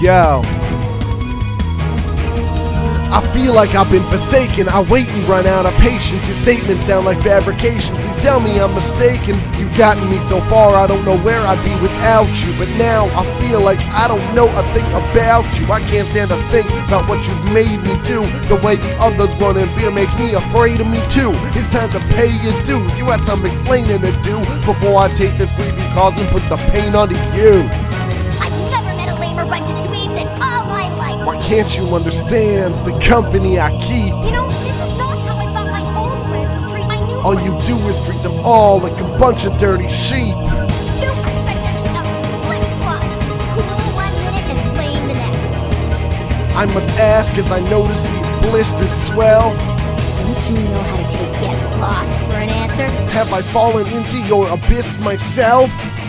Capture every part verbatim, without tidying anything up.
Yo, I feel like I've been forsaken. I wait and run out of patience. Your statements sound like fabrication. Please tell me I'm mistaken. You've gotten me so far, I don't know where I'd be without you. But now I feel like I don't know a thing about you. I can't stand to think about what you've made me do. The way the others run in fear makes me afraid of me too. It's time to pay your dues. You had some explaining to do before I take this grieving cause and put the pain onto you. I've never met a lamer bunch of dweebs in all my life. Why can't you understand the company I keep? You know, this is not how I thought my old friends would treat my new All friends. you do is treat them all like a bunch of dirty sheep. You are such a, a flip-flop. Cool one minute and lame the next. I must ask as I notice these blisters swell. Don't you know how to take get lost for an answer? Have I fallen into your abyss myself?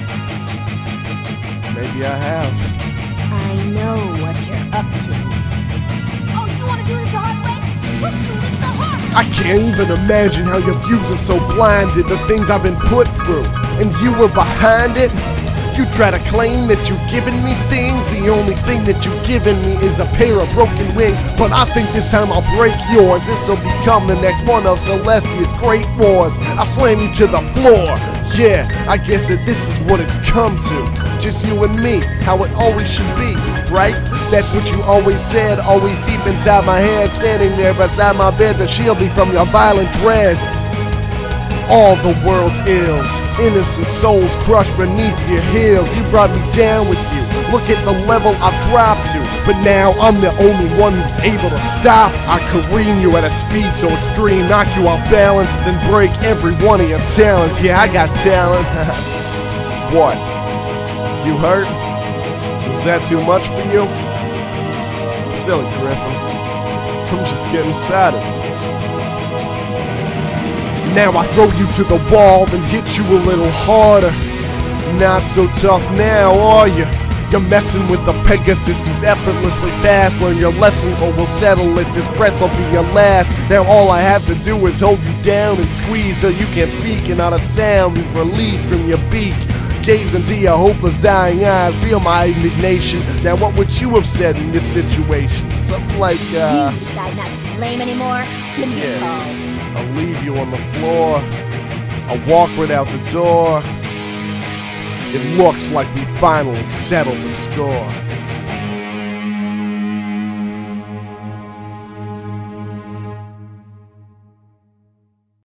Maybe I have. I know what you're up to. Oh, you want to do this the hard way? Let's do this the hard way. I can't even imagine how your views are so blinded. The things I've been put through, and you were behind it. You try to claim that you've given me things. The only thing that you've given me is a pair of broken wings. But I think this time I'll break yours. This'll become the next one of Celestia's great wars. I'll slam you to the floor. Yeah, I guess that this is what it's come to. Just you and me, how it always should be, right? That's what you always said, always deep inside my head. Standing there beside my bed to shield me from your violent dread. All the world's ills, innocent souls crushed beneath your heels. You brought me down with you. Look at the level I've dropped to. But now I'm the only one who's able to stop. I careen you at a speed so extreme, knock you off balance, then break every one of your talents. Yeah, I got talent. What? You hurt? Was that too much for you? Silly Griffin. I'm just getting started. Now I throw you to the wall, then hit you a little harder. Not so tough now, are you? You're messing with the Pegasus who's effortlessly fast. Learn your lesson or we'll settle it. This breath will be your last. Now all I have to do is hold you down and squeeze till you can't speak, and not a sound is released from your beak. Gaze into your hopeless dying eyes, feel my indignation. Now what would you have said in this situation? Something like, uh... You decide not to be lame anymore? Give me a call. yeah, I'll leave you on the floor. I'll walk right out the door. It looks like we finally settled the score.